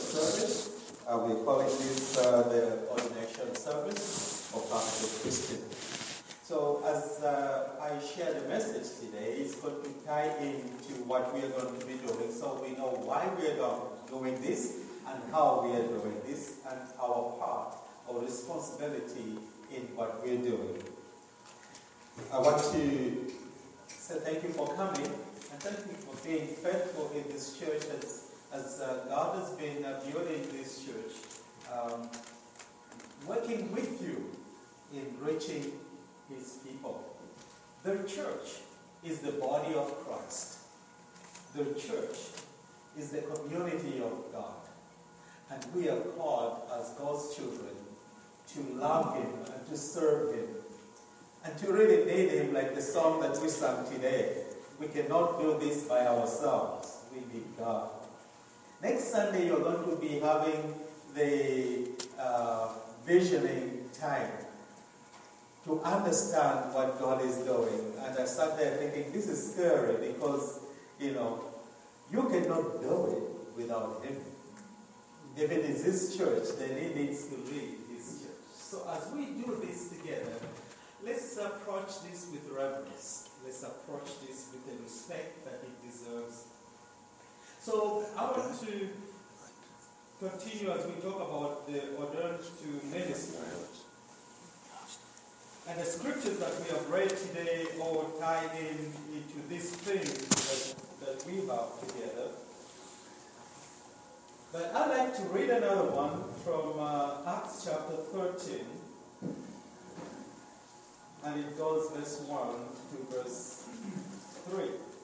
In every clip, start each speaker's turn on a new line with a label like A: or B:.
A: service. We're calling this the ordination service of Pastor Christian. So as I share the message today, it's going to tie into what we are going to be doing, so we know why we are doing this and how we are doing this and our part or responsibility in what we're doing. I want to say thank you for coming and thank you for being faithful in this church as God has been building this church, working with you in reaching His people. The church is the body of Christ. The church is the community of God. And we are called as God's children to love Him and to serve Him and to really need Him, like the song that we sang today. We cannot do this by ourselves. We need God. Next Sunday, you're going to be having the visioning time to understand what God is doing. And I sat there thinking, this is scary because, you cannot do it without Him. If it is His church, then He needs to lead His church. So as we do this together, let's approach this with reverence. Let's approach this with the respect that it deserves. So I want to continue as we talk about the ordained to ministry. And the scriptures that we have read today all tie into this thing that we have together. But I'd like to read another one from Acts chapter 13. And it goes verse 1 to verse 3.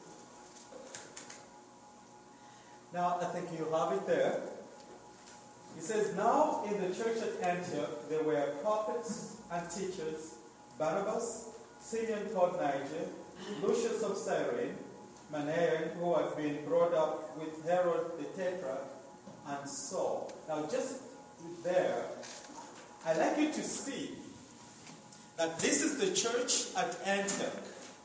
A: Now, I think you have it there. It says, now in the church at Antioch there were prophets and teachers, Barnabas, Simeon called Niger, Lucius of Cyrene, Manaen, who had been brought up with Herod the Tetrarch, and Saul. Now just there, I'd like you to see that this is the church at Antioch,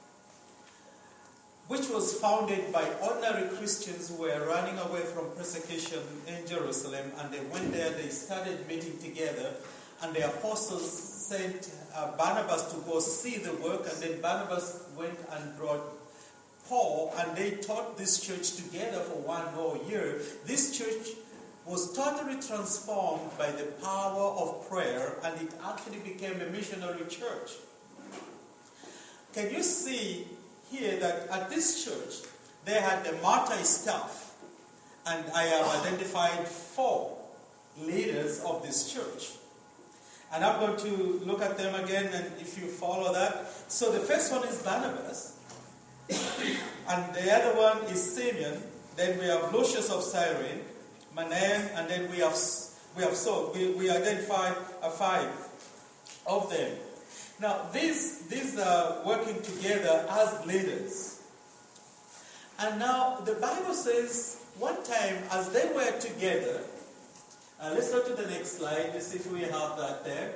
A: which was founded by ordinary Christians who were running away from persecution in Jerusalem, and they went there, they started meeting together, and the apostles sent Barnabas to go see the work, and then Barnabas went and brought Paul, and they taught this church together for 1 whole year. This church was totally transformed by the power of prayer, and it actually became a missionary church. Can you see here that at this church, they had the martyr staff, and I have identified 4 leaders of this church. And I'm going to look at them again, and if you follow that. So the first one is Barnabas, and the other one is Simeon. Then we have Lucius of Cyrene, Manaen, and then we have Saul. We identified 5 of them. Now, these are working together as leaders. And now, the Bible says, one time, as they were together, let's go to the next slide, let's see if we have that there.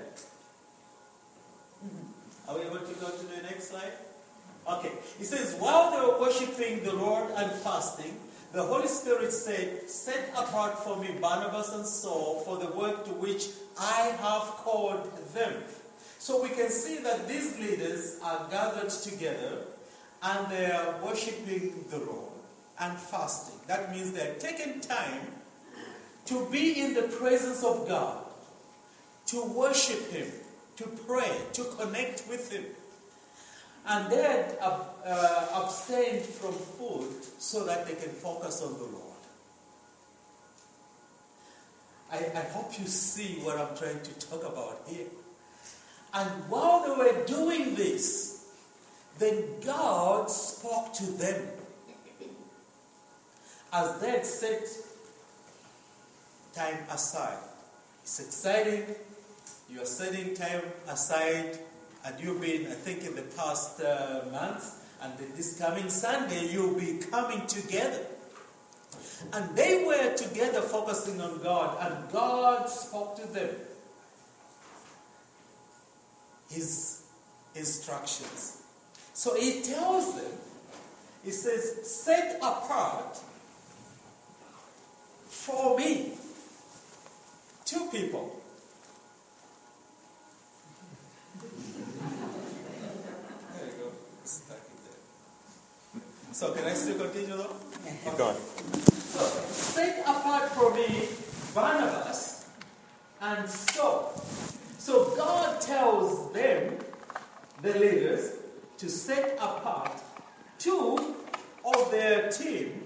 A: Are we able to go to the next slide? Okay. It says, while they were worshiping the Lord and fasting, the Holy Spirit said, set apart for me Barnabas and Saul for the work to which I have called them. So we can see that these leaders are gathered together and they are worshiping the Lord and fasting. That means they are taking time to be in the presence of God, to worship Him, to pray, to connect with Him. And they had abstained from food so that they can focus on the Lord. I hope you see what I'm trying to talk about here. And while they were doing this, then God spoke to them. As they had set time aside. It's exciting. You are setting time aside, and you've been, I think, in the past months, and this coming Sunday, you'll be coming together. And they were together focusing on God, and God spoke to them His instructions. So He tells them, He says, set apart for me people. There you go. Stuck it there. So can I still continue though?
B: Keep going.
A: So, set apart for me Barnabas and Saul. So God tells them, the leaders, to set apart two of their team.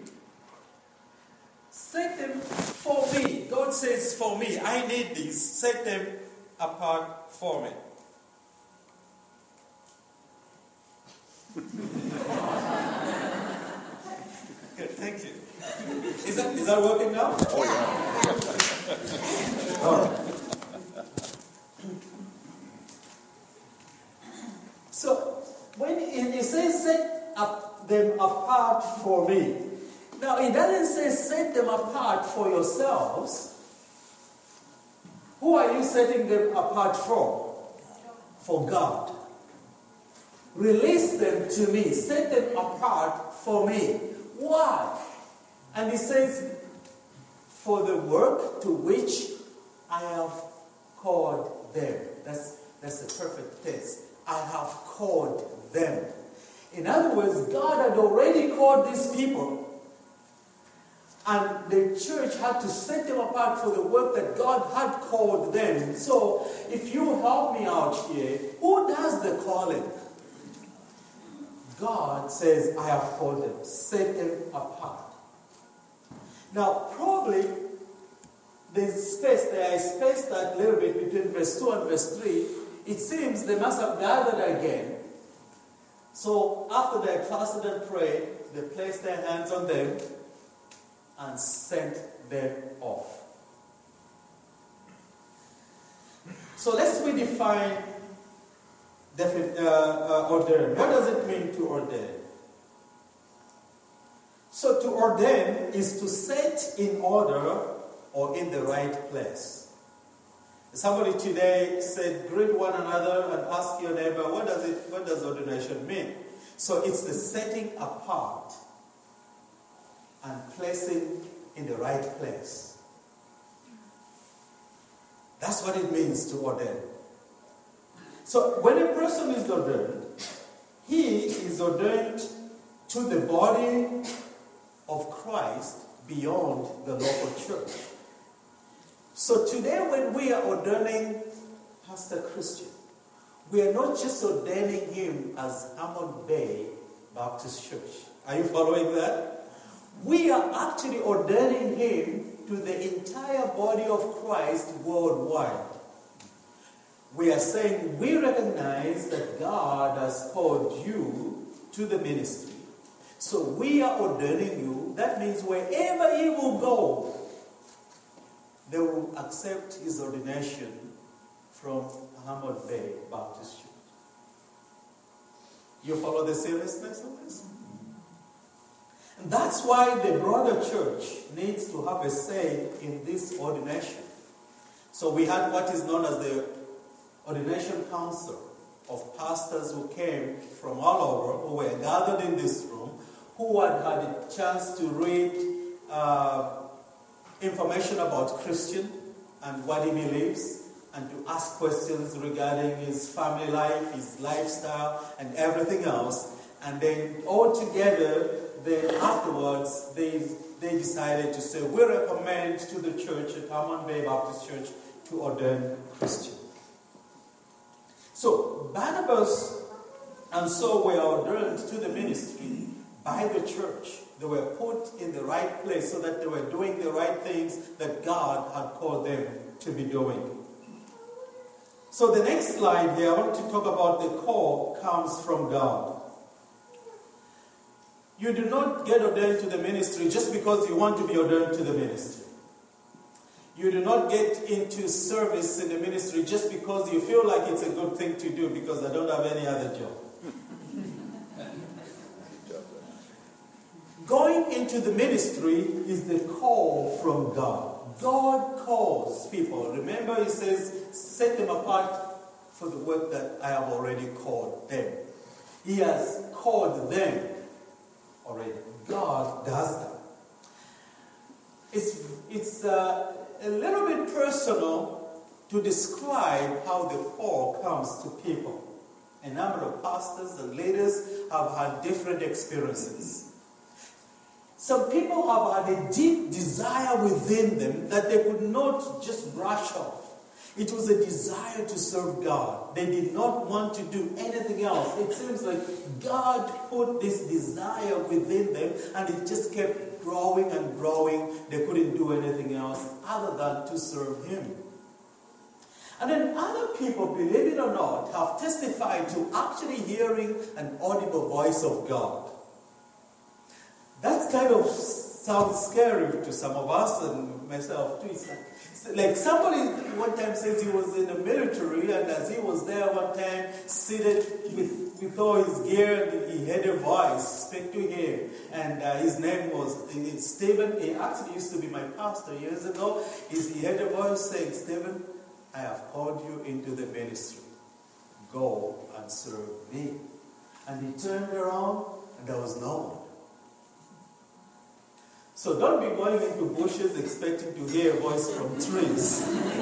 A: Set them for me. God says, for me. I need these. Set them apart for me. Good, thank you. Is that working now?
B: Oh, yeah.
A: All right. So, when it says set them apart for me, now it doesn't say set them apart for yourselves. Who are you setting them apart from? For God. Release them to me. Set them apart for me. Why? And it says, for the work to which I have called them. That's the perfect tense. I have called them. In other words, God had already called these people, and the church had to set them apart for the work that God had called them. So, if you help me out here, who does the calling? God says, I have called them. Set them apart. Now, probably, there is space that little bit between verse 2 and verse 3. It seems they must have gathered again. So, after they had fasted and prayed, they placed their hands on them and sent them off. So, let's redefine ordain. What does it mean to ordain? So, to ordain is to set in order or in the right place. Somebody today said, greet one another and ask your neighbor, what does ordination mean? So it's the setting apart and placing in the right place. That's what it means to ordain. So when a person is ordained, he is ordained to the body of Christ beyond the local church. So today when we are ordaining Pastor Christian, we are not just ordaining him as Hammond Bay Baptist Church. Are you following that? We are actually ordaining him to the entire body of Christ worldwide. We are saying we recognize that God has called you to the ministry. So we are ordaining you. That means wherever he will go, they will accept his ordination from Hammond Bay Baptist Church. You follow the seriousness of this? And that's why the broader church needs to have a say in this ordination. So we had what is known as the Ordination Council of pastors who came from all over, who were gathered in this room, who had had a chance to read information about Christian and what he believes, and to ask questions regarding his family life, his lifestyle, and everything else. And then all together, afterwards, they decided to say, we recommend to the church, at Hammond Bay Baptist Church, to ordain Christian. So Barnabas and Saul were ordained to the ministry by the church. They were put in the right place so that they were doing the right things that God had called them to be doing. So the next slide here, I want to talk about the call comes from God. You do not get ordained to the ministry just because you want to be ordained to the ministry. You do not get into service in the ministry just because you feel like it's a good thing to do because I don't have any other job. Going into the ministry is the call from God. God calls people. Remember, he says, set them apart for the work that I have already called them. He has called them already. God does that. a little bit personal to describe how the call comes to people. A number of pastors and leaders have had different experiences. Some people have had a deep desire within them that they could not just brush off. It was a desire to serve God. They did not want to do anything else. It seems like God put this desire within them and it just kept growing and growing. They couldn't do anything else other than to serve Him. And then other people, believe it or not, have testified to actually hearing an audible voice of God. That kind of sounds scary to some of us and myself too. It's like somebody one time says he was in the military, and as he was there one time, seated with all his gear, he heard a voice speak to him. And his name was Stephen. He actually used to be my pastor years ago. He heard a voice saying, "Stephen, I have called you into the ministry. Go and serve me." And he turned around, and there was no one. So don't be going into bushes expecting to hear a voice from trees.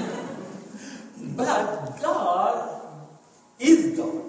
A: But God is God.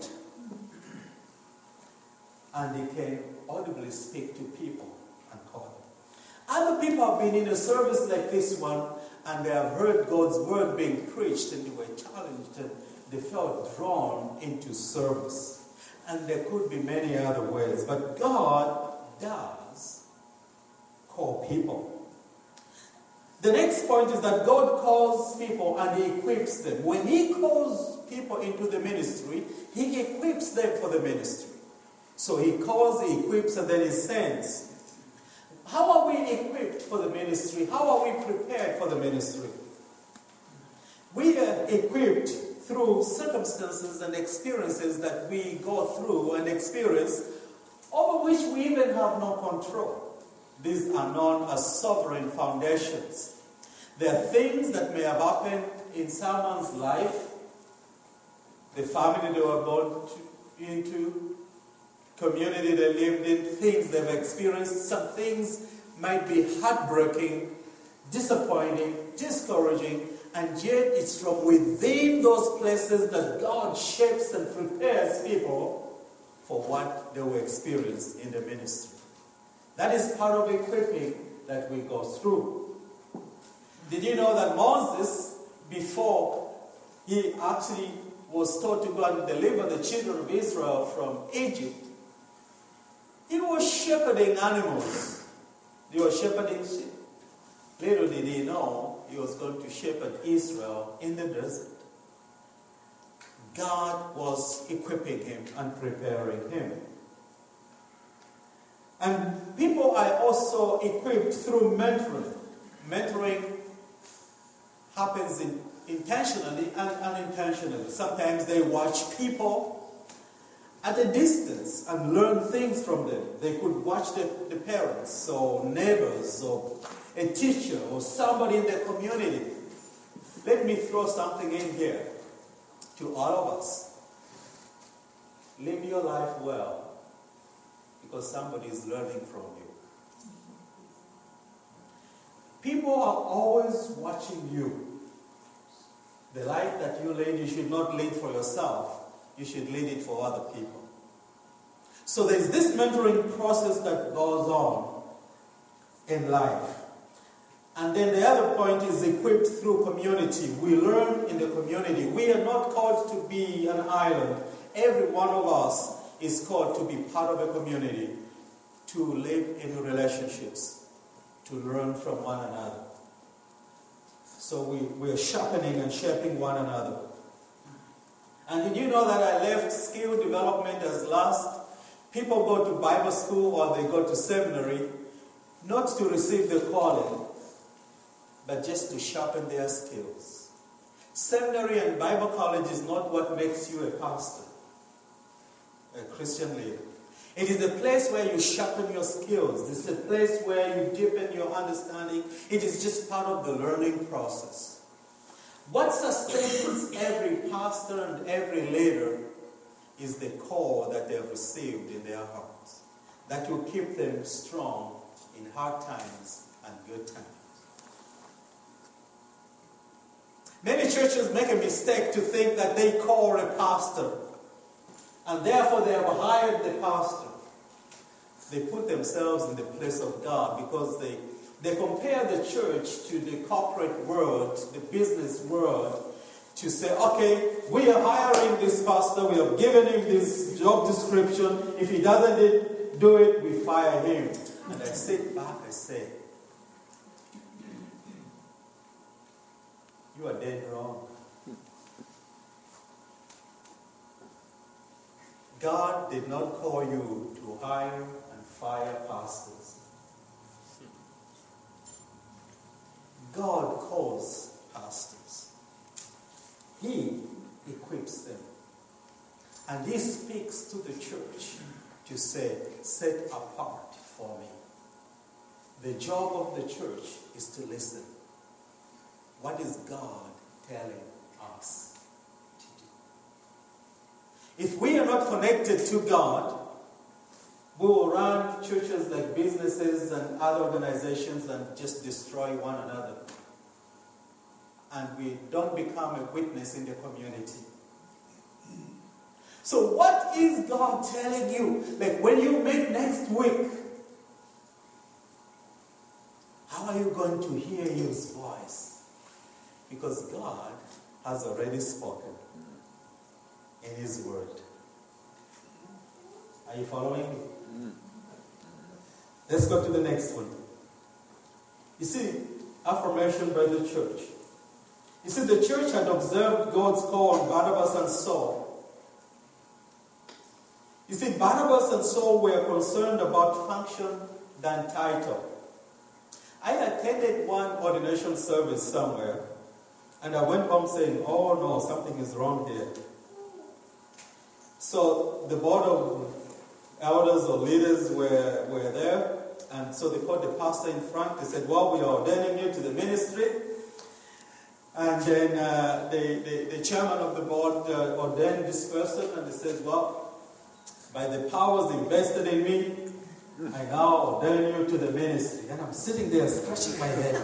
A: And He can audibly speak to people and call them. Other people have been in a service like this one, and they have heard God's word being preached, and they were challenged, and they felt drawn into service. And there could be many other ways, but God does call people. The next point is that God calls people and He equips them. When He calls people into the ministry, He equips them for the ministry. So He calls, He equips, and then He sends. How are we equipped for the ministry? How are we prepared for the ministry? We are equipped through circumstances and experiences that we go through and experience, over which we even have no control. These are known as sovereign foundations. They are things that may have happened in someone's life, the family they were born into, community they lived in, things they've experienced. Some things might be heartbreaking, disappointing, discouraging, and yet it's from within those places that God shapes and prepares people for what they will experience in the ministry. That is part of equipping that we go through. Did you know that Moses, before he actually was told to go and deliver the children of Israel from Egypt, he was shepherding animals. He was shepherding sheep. Little did he know he was going to shepherd Israel in the desert. God was equipping him and preparing him. And people are also equipped through mentoring. Mentoring happens intentionally and unintentionally. Sometimes they watch people at a distance and learn things from them. They could watch the parents or neighbors or a teacher or somebody in their community. Let me throw something in here to all of us. Live your life well, because somebody is learning from you. People are always watching you. The life that you lead, you should not lead for yourself. You should lead it for other people. So there's this mentoring process that goes on in life. And then the other point is equipped through community. We learn in the community. We are not called to be an island. Every one of us is called to be part of a community, to live in relationships, to learn from one another. So we are sharpening and shaping one another. And did you know that I left skill development as last? People go to Bible school or they go to seminary, not to receive the calling, but just to sharpen their skills. Seminary and Bible college is not what makes you a pastor, a Christian leader. It is a place where you sharpen your skills. It's a place where you deepen your understanding. It is just part of the learning process. What sustains every pastor and every leader is the call that they have received in their hearts. That will keep them strong in hard times and good times. Many churches make a mistake to think that they call a pastor, and therefore they have hired the pastor. They put themselves in the place of God because they compare the church to the corporate world, the business world, to say, okay, we are hiring this pastor, we have given him this job description. If he doesn't do it, we fire him. And I sit back, I say, you are dead wrong. God did not call you to hire and fire pastors. God calls pastors. He equips them. And He speaks to the church to say, set apart for me. The job of the church is to listen. What is God telling us to do? If we are not connected to God, we will run churches like businesses and other organizations and just destroy one another. And we don't become a witness in the community. So what is God telling you? Like when you meet next week, how are you going to hear His voice? Because God has already spoken in His word. Are you following me? Let's go to the next one. You see, affirmation by the church. You see, the church had observed God's call on Barnabas and Saul. You see, Barnabas and Saul were concerned about function than title. I attended one ordination service somewhere, and I went home saying, oh no, something is wrong here. So the board of elders or leaders were there, and so they called the pastor in front. They said, well, we are ordaining you to the ministry. And then the chairman of the board ordained this person, and he says, well, by the powers invested in me, I now ordain you to the ministry. And I'm sitting there scratching my head.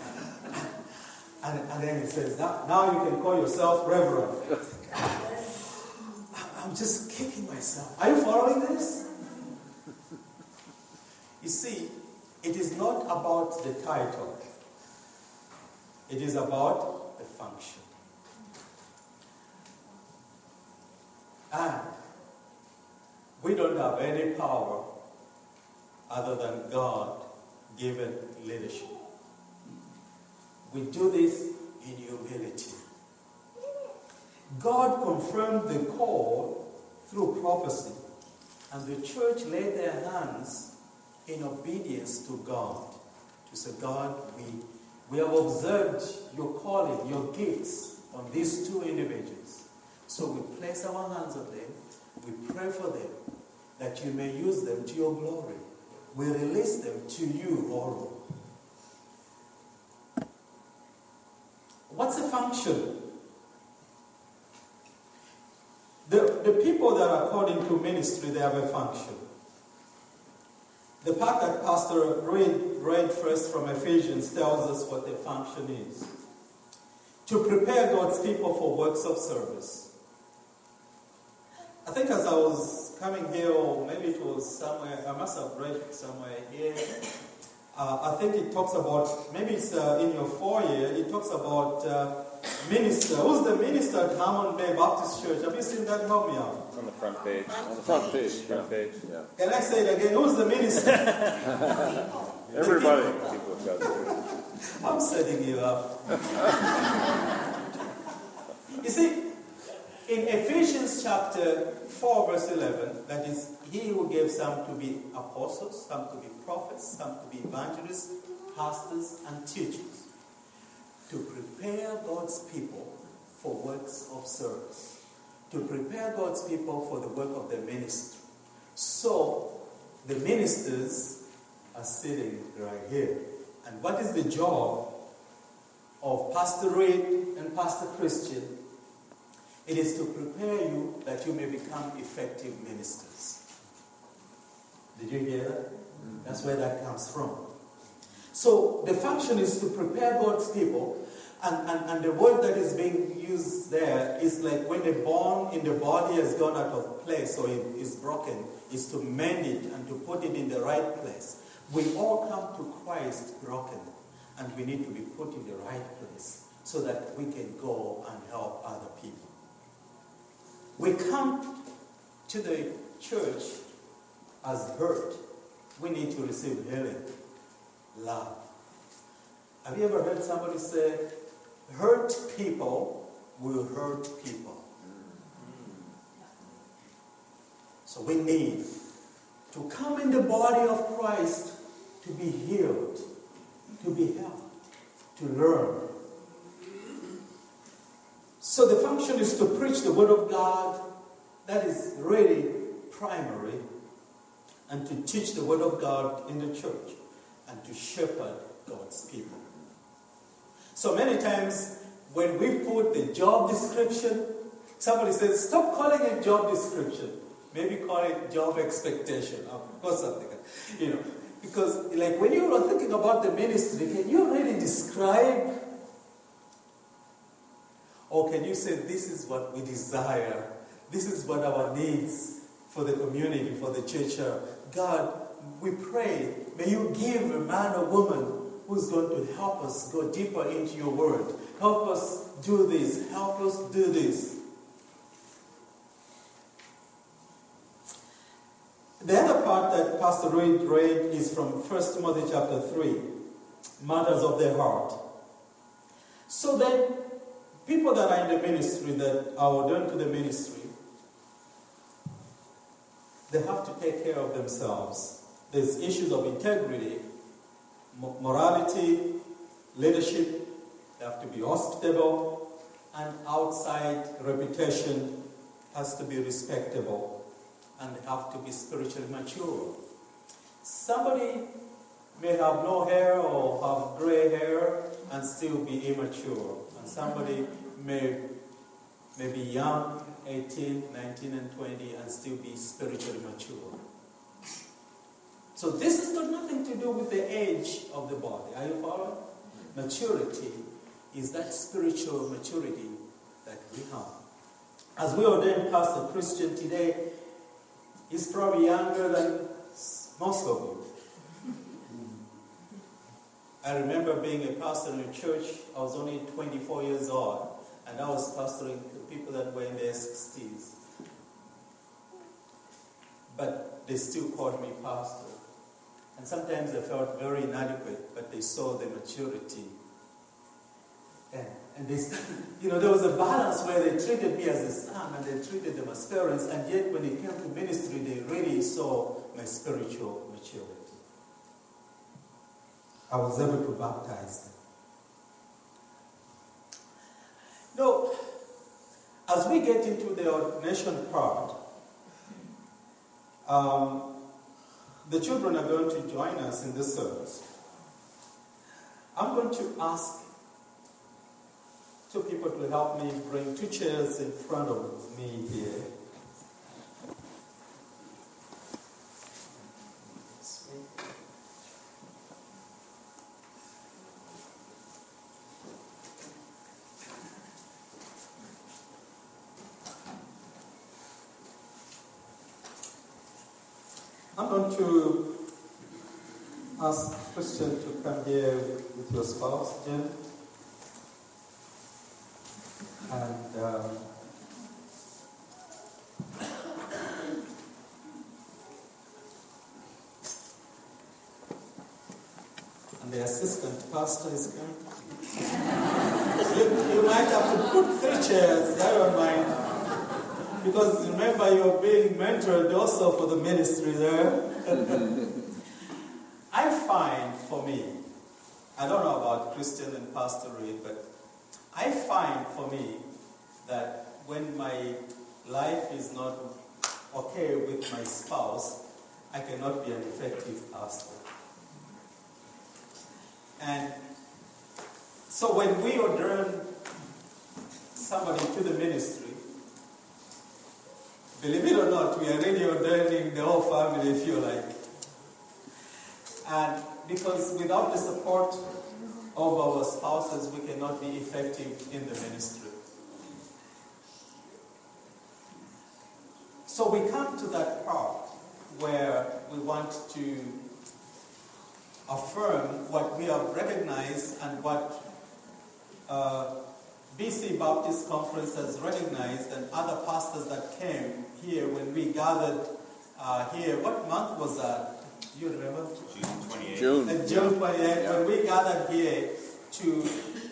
A: And then he says, now you can call yourself reverend. I'm just kicking myself. Are you following this? You see, it is not about the title. It is about the function. And we don't have any power other than God-given leadership. We do this in humility. God confirmed the call through prophecy, and the church laid their hands in obedience to God. To say, God, we have observed your calling, your gifts on these two individuals. So we place our hands on them, we pray for them, that you may use them to your glory. We release them to you, Lord. What's the function? The people that are called into ministry, they have a function. The part that Pastor read first from Ephesians tells us what the function is. To prepare God's people for works of service. I think as I was coming here, or maybe it was somewhere, I must have read somewhere here, I think it talks about, maybe it's in your foyer, it talks about minister. Who's the minister at Hammond Bay Baptist Church? Have you seen that? Help me out.
B: On the front page.
C: On the front page.
B: Front page, yeah.
A: Can I say it again? Who's the minister?
B: Everybody. People have got it.
A: I'm setting you up. You see, in Ephesians chapter 4 verse 11, that is, He who gave some to be apostles, some to be prophets, some to be evangelists, pastors, and teachers, to prepare God's people for works of service, to prepare God's people for the work of their ministry. So, the ministers are sitting right here. And what is the job of Pastor Reed and Pastor Christian? It is to prepare you that you may become effective ministers. Did you hear that? That's where that comes from. So the function is to prepare God's people, And the word that is being used there is like when a bone in the body has gone out of place or it is broken, is to mend it and to put it in the right place. We all come to Christ broken, and we need to be put in the right place so that we can go and help other people. We come to the church as hurt. We need to receive healing, love. Have you ever heard somebody say, hurt people will hurt people? So we need to come in the body of Christ to be healed, to be helped, to learn. So the function is to preach the Word of God. That is really primary. And to teach the Word of God in the church. And to shepherd God's people. So many times when we put the job description, somebody says, stop calling it job description. Maybe call it job expectation or something. Because like when you are thinking about the ministry, can you really describe? Or can you say, this is what we desire? This is what our needs for the community, for the church are. God, we pray, may you give a man or woman who's going to help us go deeper into your word. Help us do this. Help us do this. The other part that Pastor Reed read is from 1 Timothy chapter 3, matters of the heart. So then, people that are in the ministry, that are ordained to the ministry, they have to take care of themselves. There's issues of integrity, morality, leadership. They have to be hospitable, and outside reputation has to be respectable. And they have to be spiritually mature. Somebody may have no hair or have gray hair and still be immature. And somebody may be young, 18, 19, and 20, and still be spiritually mature. So this has got nothing to do with the age of the body. Are you following? Maturity is that spiritual maturity that we have. As we ordain Pastor Christian today, he's probably younger than most of you. I remember being a pastor in a church. I was only 24 years old, and I was pastoring people that were in their 60s. But they still called me pastor. And sometimes I felt very inadequate, but they saw the maturity. And they, there was a balance where they treated me as a son and they treated them as parents, and yet when it came to ministry, they really saw my spiritual maturity. I was able to baptize them. Now, as we get into the ordination part, the children are going to join us in this service. I'm going to ask two people to help me bring two chairs in front of me here. I'm going to ask Christian to come here with your spouse, Jen. And the assistant pastor is coming. You might have to put 3 chairs, I don't mind. Because remember, you're being mentored also for the ministry there. I find for me, I don't know about Christian and Pastor Reed, but I find for me that when my life is not okay with my spouse, I cannot be an effective pastor. And so when we ordain somebody to the ministry, believe it or not, we are really ordaining the whole family, if you like. And because without the support of our spouses, we cannot be effective in the ministry. So we come to that part where we want to affirm what we have recognized and what BC Baptist Conference has recognized, and other pastors that came here when we gathered here. What month was that? Do you remember?
B: June 28th.
A: June 28th, when we gathered here to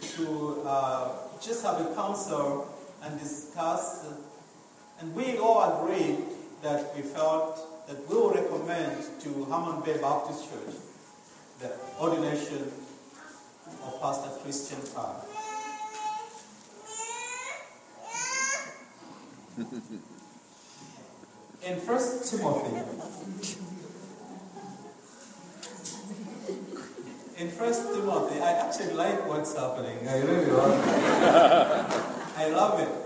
A: just have a council and discuss. And we all agreed that we felt that we will recommend to Hammond Bay Baptist Church the ordination of Pastor Christian Carr. In 1 Timothy, I actually like what's happening. I really love it. I love it.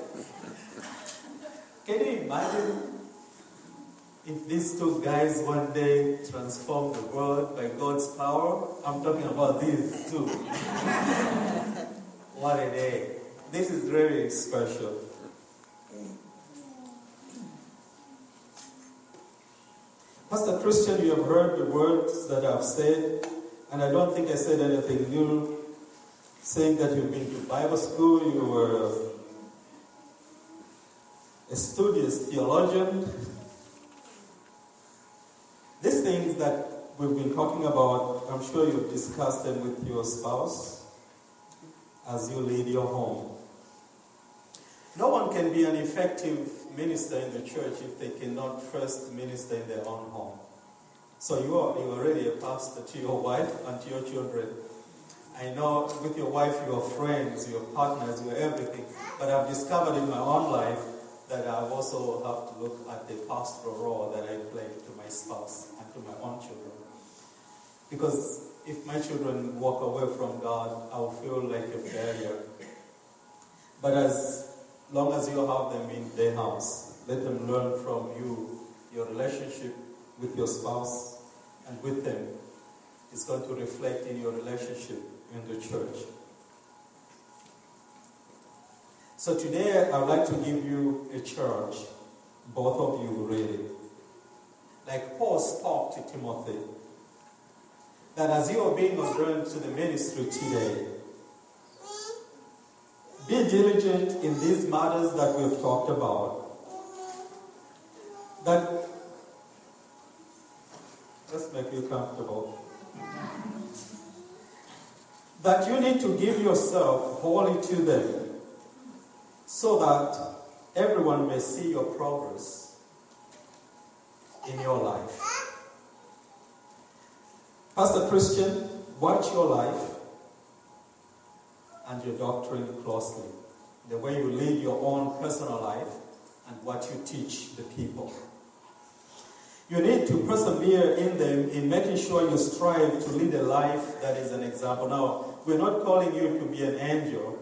A: Can you imagine if these two guys one day transform the world by God's power? I'm talking about these two. What a day. This is really special. Pastor Christian, you have heard the words that I've said, and I don't think I said anything new, saying that you've been to Bible school, you were a studious theologian. These things that we've been talking about, I'm sure you've discussed them with your spouse as you lead your home. No one can be an effective minister in the church if they cannot first minister in their own home. So you're already a pastor to your wife and to your children. I know with your wife you are friends, you are partners, you are everything. But I've discovered in my own life that I also have to look at the pastoral role that I play to my spouse and to my own children. Because if my children walk away from God, I will feel like a failure. But as long as you have them in their house, let them learn from you. Your relationship with your spouse and with them is going to reflect in your relationship in the church. So today I would like to give you a charge, both of you really. Like Paul spoke to Timothy, that as you are being ordained to the ministry today, be diligent in these matters that we have talked about. That, let's make you comfortable. That you need to give yourself wholly to them so that everyone may see your progress in your life. Pastor Christian, watch your life and your doctrine closely. The way you lead your own personal life and what you teach the people. You need to persevere in them in making sure you strive to lead a life that is an example. Now, we're not calling you to be an angel.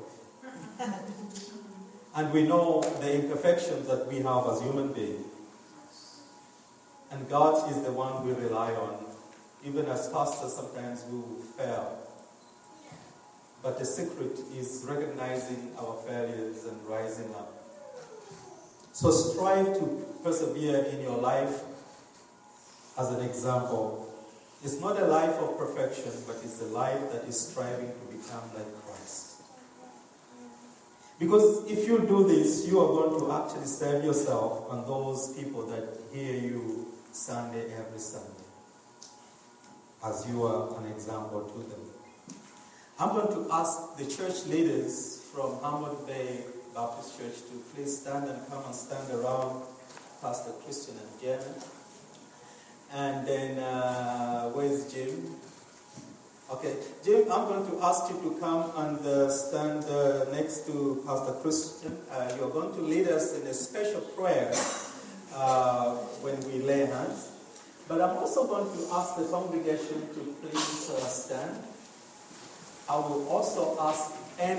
A: And we know the imperfections that we have as human beings. And God is the one we rely on. Even as pastors, sometimes we will fail. But the secret is recognizing our failures and rising up. So strive to persevere in your life as an example. It's not a life of perfection, but it's a life that is striving to become like Christ. Because if you do this, you are going to actually serve yourself and those people that hear you Sunday every Sunday, as you are an example to them. I'm going to ask the church leaders from Hammond Bay Baptist Church to please stand and come and stand around Pastor Christian and Jenna. And then, where's Jim? Okay, Jim, I'm going to ask you to come and stand next to Pastor Christian. You're going to lead us in a special prayer when we lay hands. But I'm also going to ask the congregation to please stand. I will also ask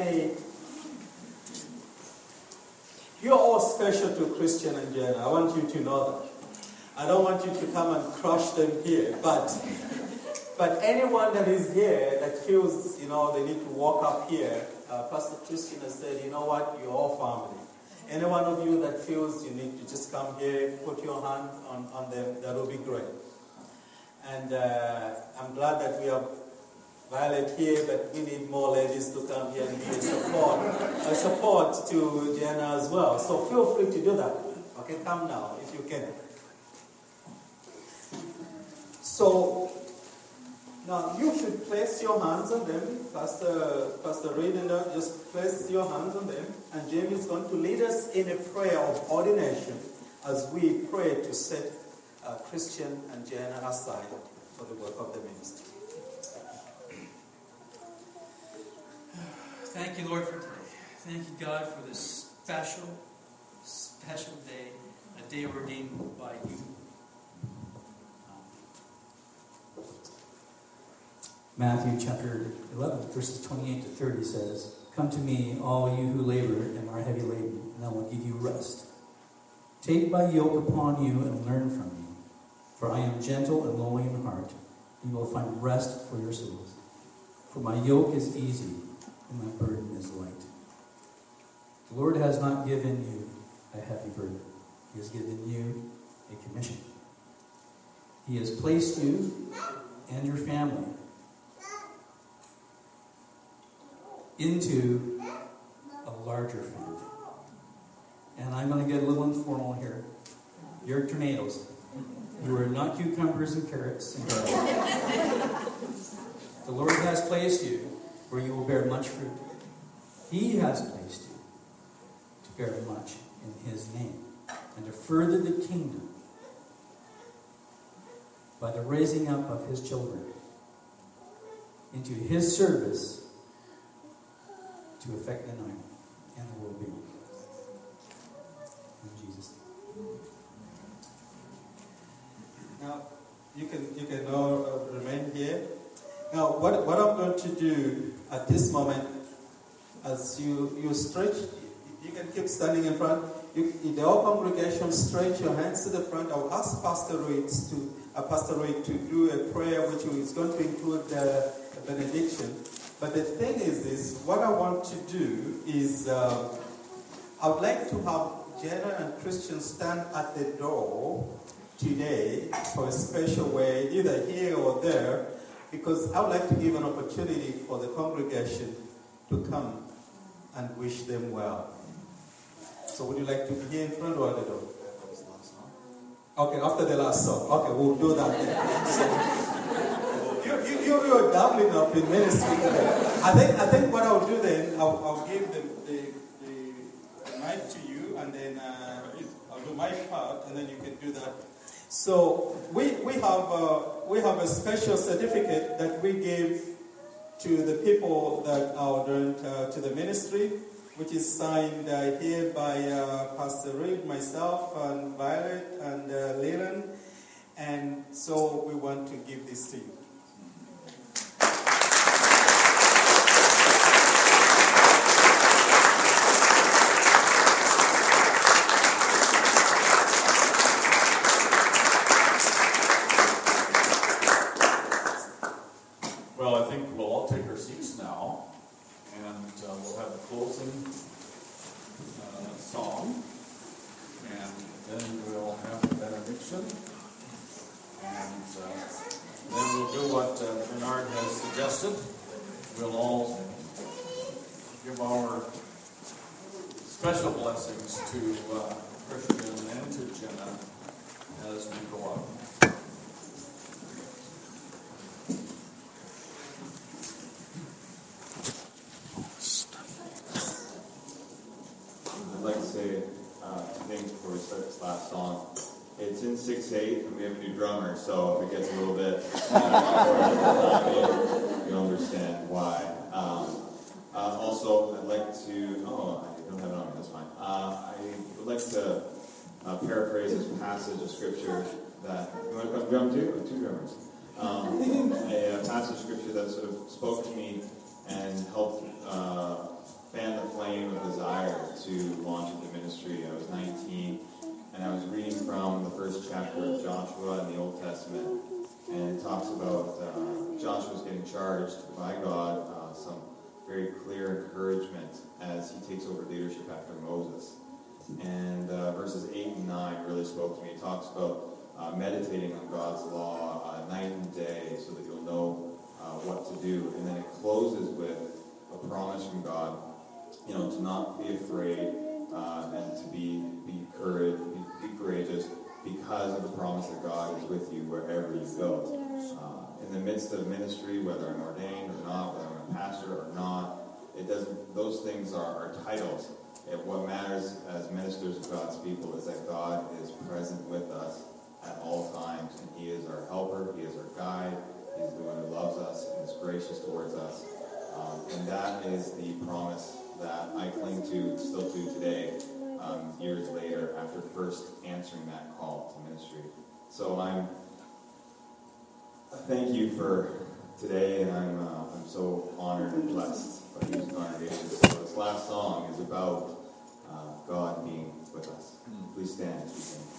A: you're all special to Christian and Jenna. I want you to know that. I don't want you to come and crush them here, but But anyone that is here that feels, they need to walk up here, Pastor Christian has said, you know what, you're all family. Any one of you that feels you need to just come here, put your hand on them, that will be great. And I'm glad that we have Violet here, but we need more ladies to come here and be a support to Jenna as well. So feel free to do that. Okay, come now if you can. So now you should place your hands on them. Pastor Reed and just place your hands on them. And Jamie is going to lead us in a prayer of ordination as we pray to set Christian and Jenna aside for the work of the ministry.
C: Thank you, Lord, for today. Thank you, God, for this special day, a day ordained by you. Matthew chapter 11, verses 28 to 30 says, "Come to me, all you who labor and are heavy laden, and I will give you rest. Take my yoke upon you and learn from me, for I am gentle and lowly in heart. You will find rest for your souls. For my yoke is easy and my burden is light." The Lord has not given you a heavy burden. He has given you a commission. He has placed you and your family into a larger family. And I'm going to get a little informal here. You're tornadoes. You are not cucumbers and carrots and garlic. The Lord has placed you where you will bear much fruit. He has placed you to bear much in His name and to further the kingdom by the raising up of His children into His service to effect the name and the world beyond. In Jesus' name.
A: Now, you can all remain here. Now, what I'm going to do at this moment, as you stretch, you can keep standing in front. In the whole congregation, stretch your hands to the front. I'll ask Pastor Reed to do a prayer which is going to include the benediction. But the thing is this, what I want to do is, I would like to have Jenna and Christian stand at the door today for a special way, either here or there, because I would like to give an opportunity for the congregation to come and wish them well. So would you like to be here in front or at the door? Okay, after the last song. Okay, we'll do that then. So, you're doubling up in ministry today. I think what I'll do then, I'll give the mic to you, and then I'll do my part, and then you can do that. So we have a special certificate that we give to the people that are ordained to the ministry, which is signed here by Pastor Reed, myself, and Violet, and Leland. And so we want to give this to you.
D: Well, I think we'll all take our seats now, and we'll have the closing song, and then we'll have the benediction, and then we'll do what Bernard has suggested. We'll all give our special blessings to Christian and to Jenna as we go up.
B: I'd like to say two things before we start this last song. It's in 6/8, and we have a new drummer, so if it gets a little bit you'll understand why. Also, I'd like to, I don't have it on me, that's fine. I would like to paraphrase this passage of scripture that, you want to drum too? Two drummers. A passage of scripture that sort of spoke to me and helped fan the flame of desire to launch into ministry. I was 19, and I was reading from the first chapter of Joshua in the Old Testament, And it talks about Joshua's getting charged by God, some very clear encouragement as he takes over leadership after Moses. And verses 8 and 9 really spoke to me. It talks about meditating on God's law night and day so that you'll know what to do. And then it closes with a promise from God, to not be afraid and to be courageous because of the promise that God is with you wherever you go. In the midst of ministry, whether I'm ordained or not, whether I'm a pastor or not, those things are titles. What matters as ministers of God's people is that God is present with us at all times, and He is our helper, He is our guide, He's the one who loves us and is gracious towards us. And that is the promise that I cling to, still to today, years later, after first answering that call to ministry. So thank you for today, and I'm so honored and blessed by these congregations. So this last song is about God being with us. Please stand as we sing.